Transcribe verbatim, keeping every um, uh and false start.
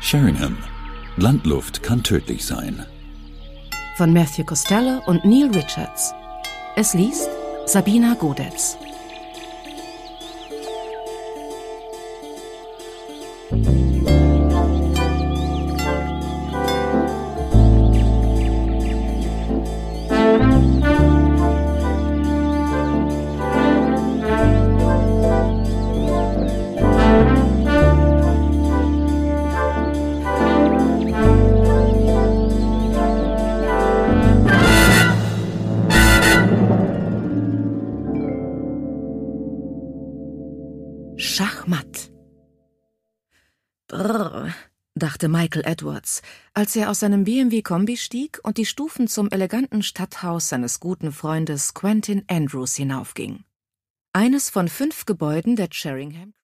Sheringham. Landluft kann tödlich sein. Von Matthew Costello und Neil Richards. Es liest Sabina Godetz. Schachmatt. Brrr, dachte Michael Edwards, als er aus seinem B M W-Kombi stieg und die Stufen zum eleganten Stadthaus seines guten Freundes Quentin Andrews hinaufging. Eines von fünf Gebäuden der Sheringham